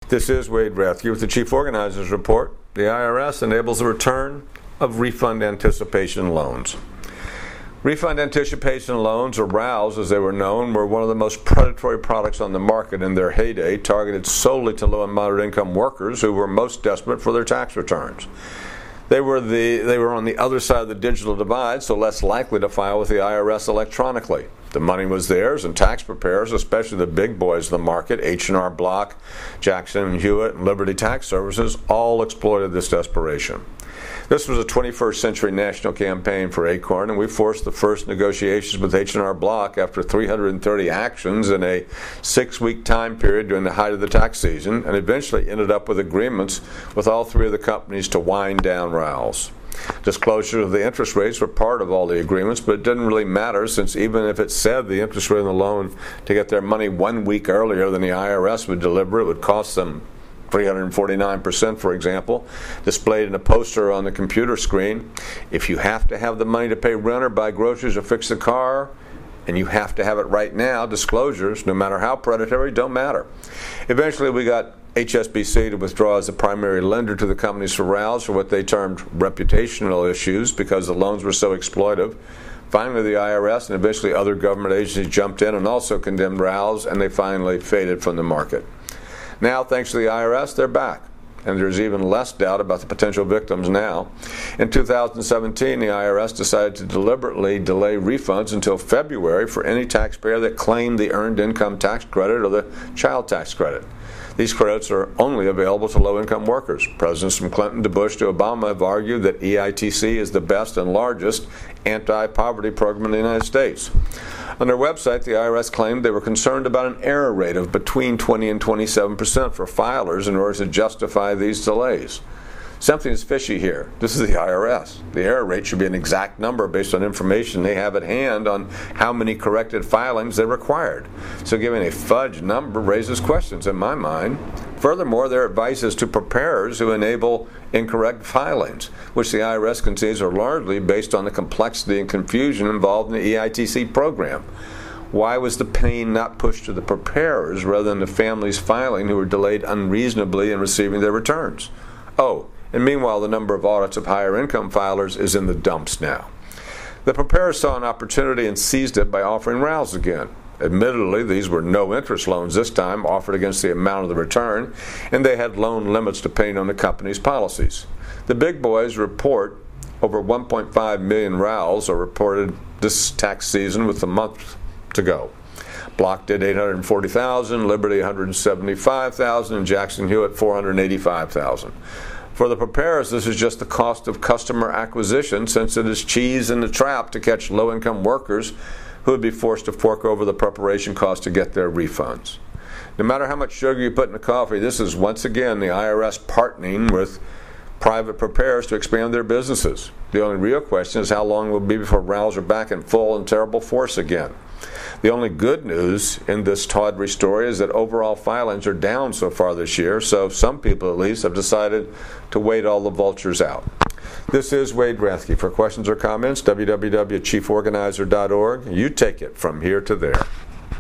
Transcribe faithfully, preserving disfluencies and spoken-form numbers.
This is Wade Rathke with the Chief Organizers Report. The I R S enables the return of refund anticipation loans. Refund anticipation loans, or R A Ls as they were known, were one of the most predatory products on the market in their heyday, targeted solely to low and moderate income workers who were most desperate for their tax returns. They were the they were on the other side of the digital divide, so less likely to file with the I R S electronically. The money was theirs, and tax preparers, especially the big boys of the market, H and R Block, Jackson and Hewitt, and Liberty Tax Services, all exploited this desperation. This was a twenty-first century national campaign for Acorn, and we forced the first negotiations with H and R Block after three hundred thirty actions in a six-week time period during the height of the tax season, and eventually ended up with agreements with all three of the companies to wind down R A Ls. Disclosure of the interest rates were part of all the agreements, but it didn't really matter, since even if it said the interest rate on the loan to get their money one week earlier than the I R S would deliver, it would cost them three hundred forty-nine percent, for example, displayed in a poster on the computer screen. If you have to have the money to pay rent or buy groceries or fix the car, and you have to have it right now, disclosures, no matter how predatory, don't matter. Eventually, we got H S B C to withdraw as the primary lender to the companies for R A Ls for what they termed reputational issues because the loans were so exploitive. Finally, the I R S and eventually other government agencies jumped in and also condemned R A Ls, and they finally faded from the market. Now, thanks to the I R S, they're back, and there's even less doubt about the potential victims now. In two thousand seventeen, the I R S decided to deliberately delay refunds until February for any taxpayer that claimed the Earned Income Tax Credit or the Child Tax Credit. These credits are only available to low-income workers. Presidents from Clinton to Bush to Obama have argued that E I T C is the best and largest anti-poverty program in the United States. On their website, the I R S claimed they were concerned about an error rate of between twenty and twenty-seven percent for filers in order to justify these delays. Something is fishy here. This is the I R S. The error rate should be an exact number based on information they have at hand on how many corrected filings they required. So giving a fudge number raises questions in my mind. Furthermore, their advice is to preparers who enable incorrect filings, which the I R S concedes are largely based on the complexity and confusion involved in the E I T C program. Why was the pain not pushed to the preparers rather than the families filing who were delayed unreasonably in receiving their returns? Oh, and meanwhile, the number of audits of higher income filers is in the dumps now. The preparers saw an opportunity and seized it by offering R A Ls again. Admittedly, these were no-interest loans this time, offered against the amount of the return, and they had loan limits depending on the company's policies. The big boys report over one point five million R A Ls are reported this tax season with a month to go. Block did eight hundred forty thousand, Liberty one hundred seventy-five thousand, and Jackson Hewitt four hundred eighty-five thousand. For the preparers, this is just the cost of customer acquisition, since it is cheese in the trap to catch low-income workers who would be forced to fork over the preparation cost to get their refunds. No matter how much sugar you put in the coffee, this is once again the I R S partnering with private preparers to expand their businesses. The only real question is how long it will be before R A Ls are back in full and terrible force again. The only good news in this tawdry story is that overall filings are down so far this year, so some people at least have decided to wait all the vultures out. This is Wade Rathke. For questions or comments, w w w dot chief organizer dot org. You take it from here to there.